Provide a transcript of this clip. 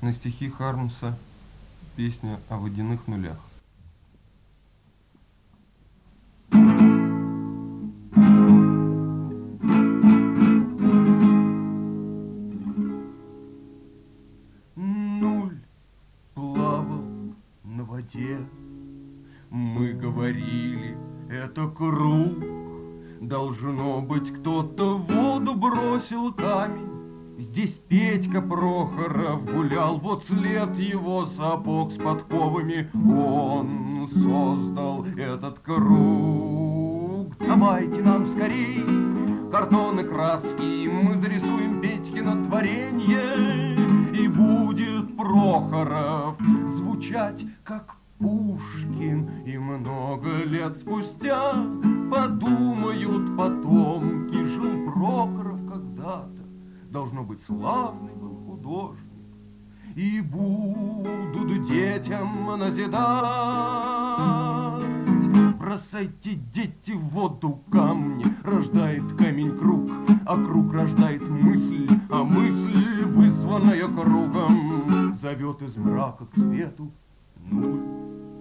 На стихи Хармса песня о водяных нулях. Нуль плавал на воде. Мы говорили, это круг. Должно быть, кто-то в воду бросил камень. Здесь Петька Прохоров гулял, вот след его сапог с подковами. Он создал этот круг. Давайте нам скорей картон и краски, мы зарисуем Петькино творенье, и будет Прохоров звучать как Пушкин. И много лет спустя подумают потомки, жил Прохоров когда-то. Должно быть, славный был художник. И будут детям назидать: бросайте, дети, в воду камни. Рождает камень круг, а круг рождает мысль, а мысль, вызванная кругом, зовет из мрака к свету нуль.